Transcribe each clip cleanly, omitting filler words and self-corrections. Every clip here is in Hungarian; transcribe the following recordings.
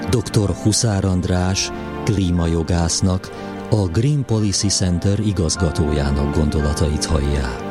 Dr. Huszár András klímajogásznak, a Green Policy Center igazgatójának gondolatait hallják.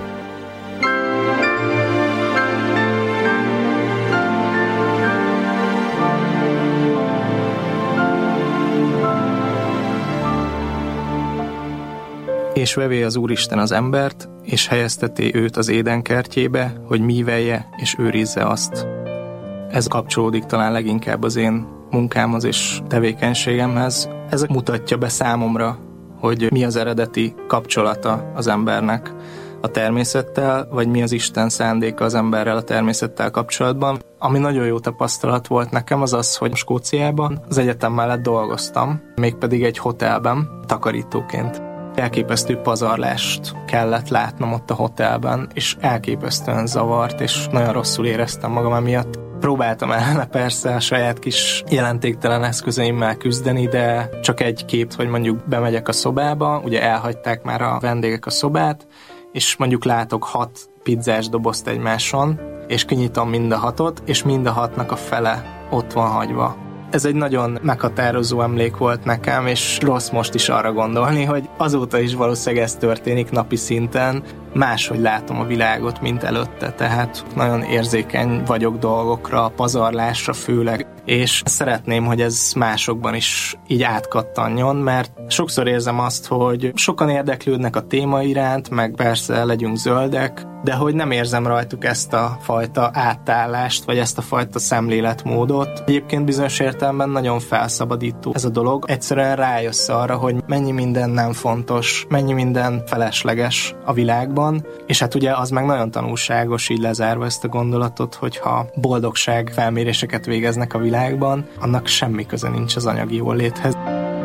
És vevé az Úristen az embert, és helyezteti őt az édenkertjébe, hogy mívelje és őrizze azt. Ez kapcsolódik talán leginkább az én munkámhoz és tevékenységemhez. Ez mutatja be számomra, hogy mi az eredeti kapcsolata az embernek a természettel, vagy mi az Isten szándéka az emberrel a természettel kapcsolatban. Ami nagyon jó tapasztalat volt nekem, az az, hogy Skóciában az egyetem mellett dolgoztam, mégpedig egy hotelben, takarítóként. Elképesztő pazarlást kellett látnom ott a hotelben, és elképesztően zavart, és nagyon rosszul éreztem magam emiatt. Próbáltam ellene persze a saját kis jelentéktelen eszközeimmel küzdeni, de csak egy kép, hogy mondjuk bemegyek a szobába, ugye elhagyták már a vendégek a szobát, és mondjuk látok 6 pizzás dobozt egymáson, és kinyitom mind a 6-ot, és mind a 6-nak a fele ott van hagyva. Ez egy nagyon meghatározó emlék volt nekem, és rossz most is arra gondolni, hogy azóta is valószínűleg ez történik napi szinten, máshogy látom a világot, mint előtte, tehát nagyon érzékeny vagyok dolgokra, pazarlásra főleg, és szeretném, hogy ez másokban is így átkattanjon, mert sokszor érzem azt, hogy sokan érdeklődnek a téma iránt, meg persze legyünk zöldek, de hogy nem érzem rajtuk ezt a fajta átállást, vagy ezt a fajta szemléletmódot. Egyébként bizonyos értelemben nagyon felszabadító ez a dolog. Egyszerűen rájössz arra, hogy mennyi minden nem fontos, mennyi minden felesleges a világban, és hát ugye az meg nagyon tanulságos, így lezárva ezt a gondolatot, hogyha boldogság felméréseket végeznek a világban, annak semmi köze nincs az anyagi jóléthez.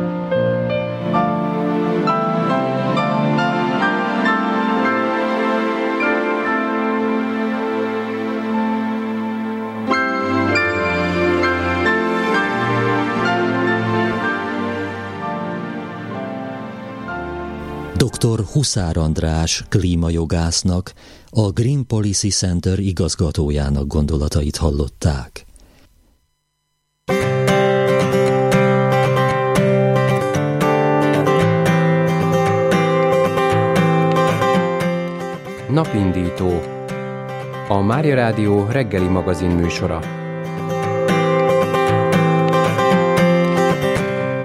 Dr. Huszár András klímajogásznak, a Green Policy Center igazgatójának gondolatait hallották. Napindító. A Mária Rádió reggeli magazin műsora.